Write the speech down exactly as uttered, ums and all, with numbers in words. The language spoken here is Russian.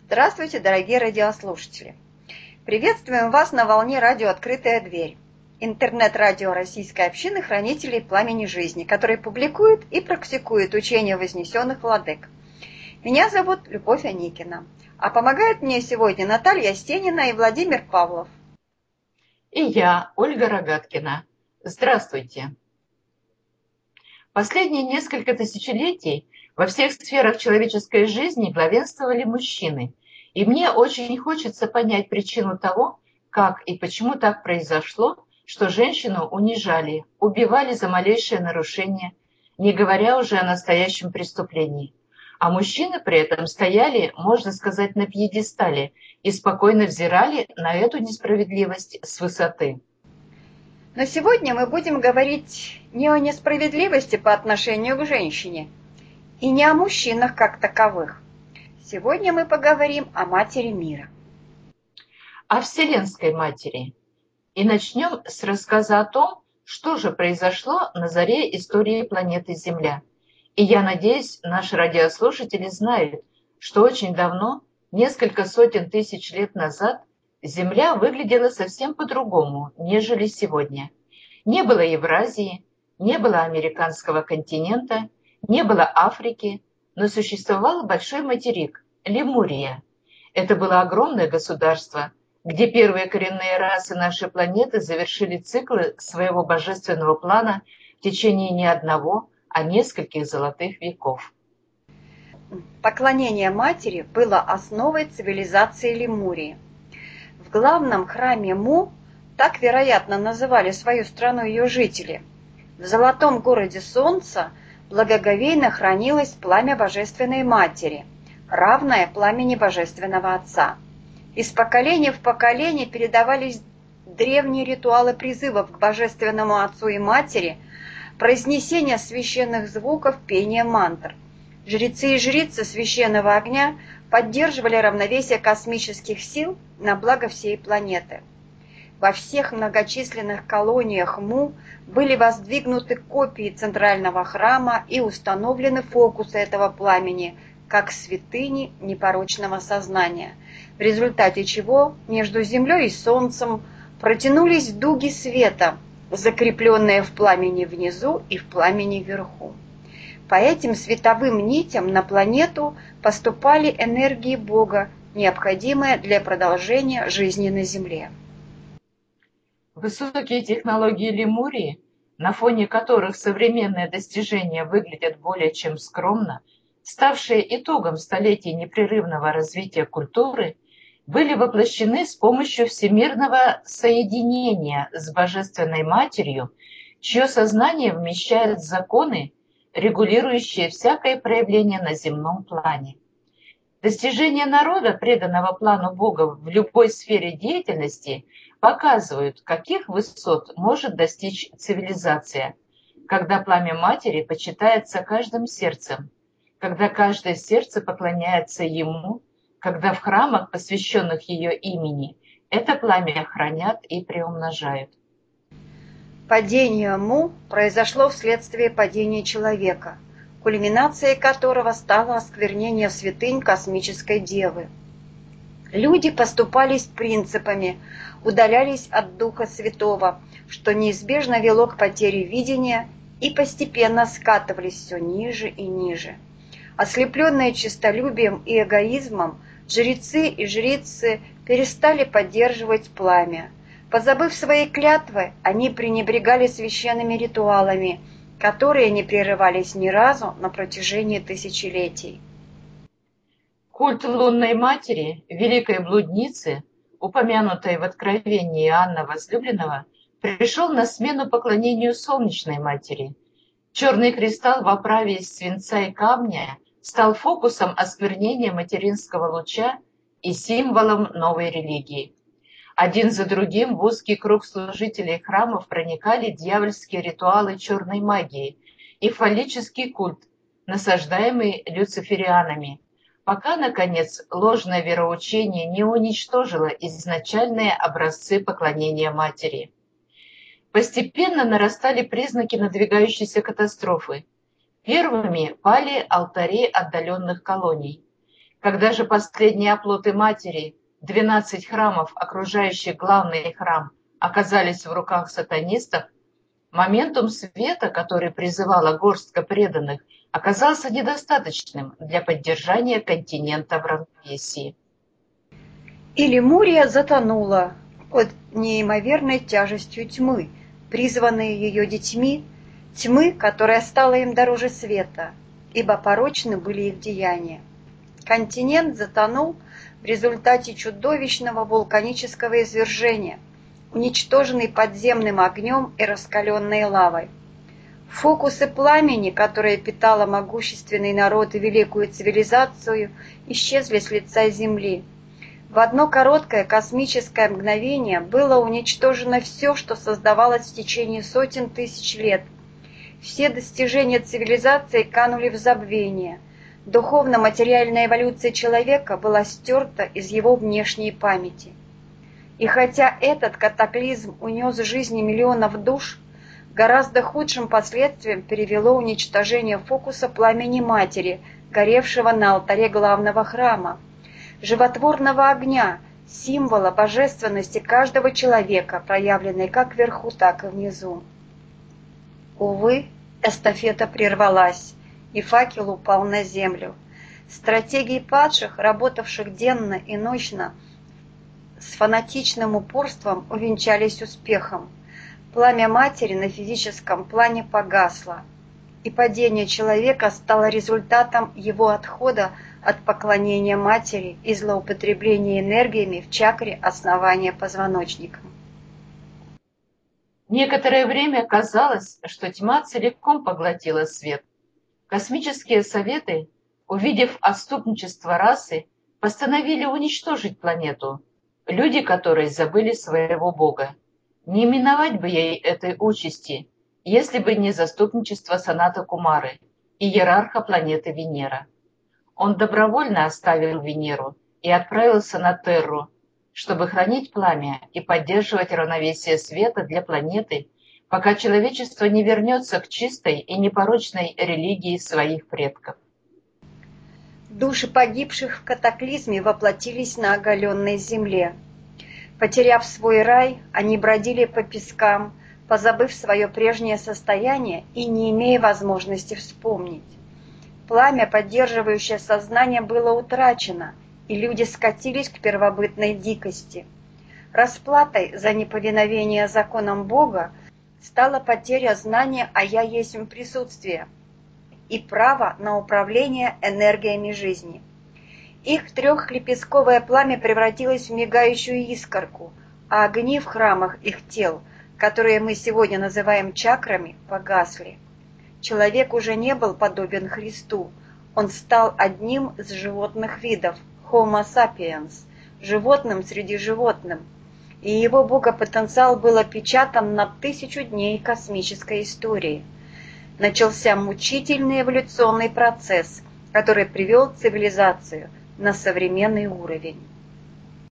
Здравствуйте, дорогие радиослушатели! Приветствуем вас на волне радио «Открытая дверь», интернет-радио российской общины хранителей пламени жизни, который публикует и практикует учения вознесенных владык. Меня зовут Любовь Аникина, а помогают мне сегодня Наталья Стенина и Владимир Павлов. И я, Ольга Рогаткина. Здравствуйте! Последние несколько тысячелетий во всех сферах человеческой жизни главенствовали мужчины, и мне очень хочется понять причину того, как и почему так произошло, что женщину унижали, убивали за малейшее нарушение, не говоря уже о настоящем преступлении. А мужчины при этом стояли, можно сказать, на пьедестале и спокойно взирали на эту несправедливость с высоты. Но сегодня мы будем говорить не о несправедливости по отношению к женщине и не о мужчинах как таковых. Сегодня мы поговорим о Матери мира. О Вселенской Матери. И начнем с рассказа о том, что же произошло на заре истории планеты Земля. И я надеюсь, наши радиослушатели знают, что очень давно, несколько сотен тысяч лет назад, Земля выглядела совсем по-другому, нежели сегодня. Не было Евразии, не было американского континента, не было Африки, но существовал большой материк – Лемурия. Это было огромное государство, где первые коренные расы нашей планеты завершили циклы своего божественного плана в течение не одного, а нескольких золотых веков. Поклонение Матери было основой цивилизации Лемурии. В главном храме Му, так, вероятно, называли свою страну ее жители, в золотом городе Солнца благоговейно хранилось пламя Божественной Матери, равное пламени Божественного Отца. Из поколения в поколение передавались древние ритуалы призывов к Божественному Отцу и Матери, произнесение священных звуков, пение мантр. Жрецы и жрицы священного огня поддерживали равновесие космических сил на благо всей планеты. Во всех многочисленных колониях Му были воздвигнуты копии центрального храма и установлены фокусы этого пламени, как святыни непорочного сознания, в результате чего между Землей и Солнцем протянулись дуги света, закрепленные в пламени внизу и в пламени вверху. По этим световым нитям на планету поступали энергии Бога, необходимые для продолжения жизни на Земле. Высокие технологии Лемурии, на фоне которых современные достижения выглядят более чем скромно, ставшие итогом столетий непрерывного развития культуры, были воплощены с помощью всемирного соединения с Божественной Матерью, чье сознание вмещает законы, регулирующие всякое проявление на земном плане. Достижения народа, преданного плану Бога в любой сфере деятельности, показывают, каких высот может достичь цивилизация, когда пламя Матери почитается каждым сердцем, когда каждое сердце поклоняется Ему, когда в храмах, посвященных ее имени, это пламя хранят и приумножают. Падение Му произошло вследствие падения человека, кульминацией которого стало осквернение святынь космической девы. Люди поступались принципами, удалялись от Духа Святого, что неизбежно вело к потере видения, и постепенно скатывались все ниже и ниже. Ослепленные честолюбием и эгоизмом, жрецы и жрицы перестали поддерживать пламя. Позабыв свои клятвы, они пренебрегали священными ритуалами, которые не прерывались ни разу на протяжении тысячелетий. Культ лунной матери, великой блудницы, упомянутой в Откровении Иоанна Возлюбленного, пришел на смену поклонению солнечной матери. Черный кристалл в оправе из свинца и камня стал фокусом осквернения материнского луча и символом новой религии. Один за другим в узкий круг служителей храмов проникали дьявольские ритуалы черной магии и фаллический культ, насаждаемый люциферианами, пока, наконец, ложное вероучение не уничтожило изначальные образцы поклонения матери. Постепенно нарастали признаки надвигающейся катастрофы. Первыми пали алтари отдаленных колоний. Когда же последние оплоты матери, двенадцать храмов, окружающих главный храм, оказались в руках сатанистов, моментум света, который призывала горстка преданных, оказался недостаточным для поддержания континента в равновесии. И Лемурия затонула под неимоверной тяжестью тьмы, призванной ее детьми, тьмы, которая стала им дороже света, ибо порочны были их деяния. Континент затонул в результате чудовищного вулканического извержения, уничтоженный подземным огнем и раскаленной лавой. Фокусы пламени, которые питало могущественный народ и великую цивилизацию, исчезли с лица земли. В одно короткое космическое мгновение было уничтожено все, что создавалось в течение сотен тысяч лет. Все достижения цивилизации канули в забвение. Духовно-материальная эволюция человека была стерта из его внешней памяти. И хотя этот катаклизм унес жизни миллионов душ, гораздо худшим последствием привело уничтожение фокуса пламени Матери, горевшего на алтаре главного храма, животворного огня, символа божественности каждого человека, проявленной как вверху, так и внизу. Увы, эстафета прервалась, и факел упал на землю. Стратегии падших, работавших денно и ночно, с фанатичным упорством увенчались успехом. Пламя Матери на физическом плане погасло, и падение человека стало результатом его отхода от поклонения Матери и злоупотребления энергиями в чакре основания позвоночника. Некоторое время казалось, что тьма целиком поглотила свет. Космические советы, увидев отступничество расы, постановили уничтожить планету, люди которой забыли своего бога. Не миновать бы ей этой участи, если бы не заступничество Саната Кумары, иерарха планеты Венера. Он добровольно оставил Венеру и отправился на Терру, чтобы хранить пламя и поддерживать равновесие света для планеты, пока человечество не вернется к чистой и непорочной религии своих предков. Души погибших в катаклизме воплотились на оголенной земле. Потеряв свой рай, они бродили по пескам, позабыв свое прежнее состояние и не имея возможности вспомнить. Пламя, поддерживающее сознание, было утрачено, и люди скатились к первобытной дикости. Расплатой за неповиновение законам Бога стала потеря знания о «Я есмь» присутствия и право на управление энергиями жизни. Их трехлепестковое пламя превратилось в мигающую искорку, а огни в храмах их тел, которые мы сегодня называем чакрами, погасли. Человек уже не был подобен Христу, он стал одним из животных видов, Homo sapiens, животным среди животных, и его богопотенциал был опечатан на тысячу дней космической истории. Начался мучительный эволюционный процесс, который привел цивилизацию на современный уровень.